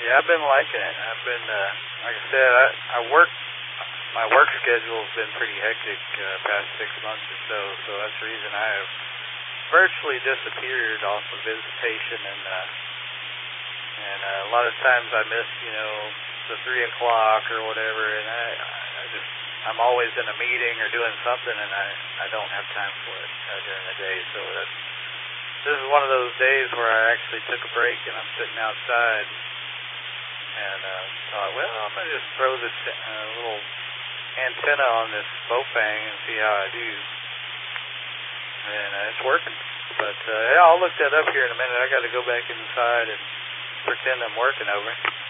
Yeah, I've been liking it. I've been, like I said, I work. My work schedule's been pretty hectic past 6 months or so, so that's the reason I have virtually disappeared off of visitation, and a lot of times I miss, the 3 o'clock or whatever, and I'm always in a meeting or doing something, and I don't have time for it during the day. So this is one of those days where I actually took a break, and I'm sitting outside, and thought, well, I'm going to just throw this little antenna on this Bofang and see how I do. And it's working. But yeah, I'll look that up here in a minute. I got to go back inside and pretend I'm working over it.